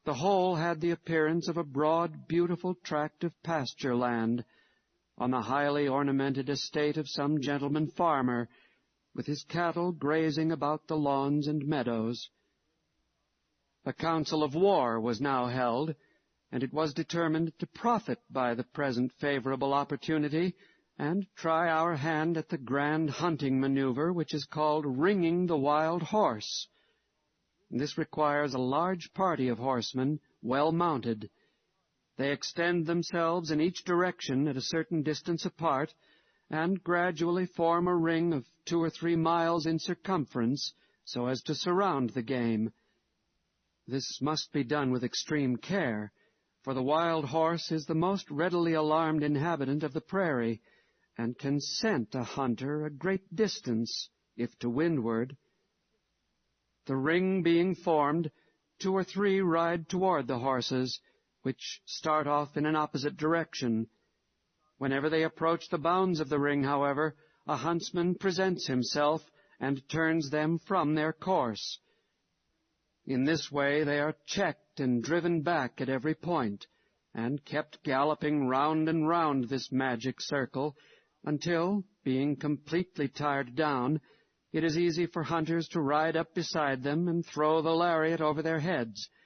The whole had the appearance of a broad, beautiful tract of pasture land, on the highly ornamented estate of some gentleman farmer, with his cattle grazing about the lawns and meadows. A council of war was now held, and it was determined to profit by the present favorable opportunity and try our hand at the grand hunting maneuver which is called ringing the wild horse. This requires a large party of horsemen, well mounted. They extend themselves in each direction at a certain distance apart, and gradually form a ring of 2 or 3 miles in circumference, so as to surround the game. This must be done with extreme care, for the wild horse is the most readily alarmed inhabitant of the prairie, and can scent a hunter a great distance, if to windward. The ring being formed, 2 or 3 ride toward the horses, which start off in an opposite direction. Whenever they approach the bounds of the ring, however, a huntsman presents himself and turns them from their course. In this way they are checked and driven back at every point, and kept galloping round and round this magic circle, until, being completely tired down, it is easy for hunters to ride up beside them and throw the lariat over their heads,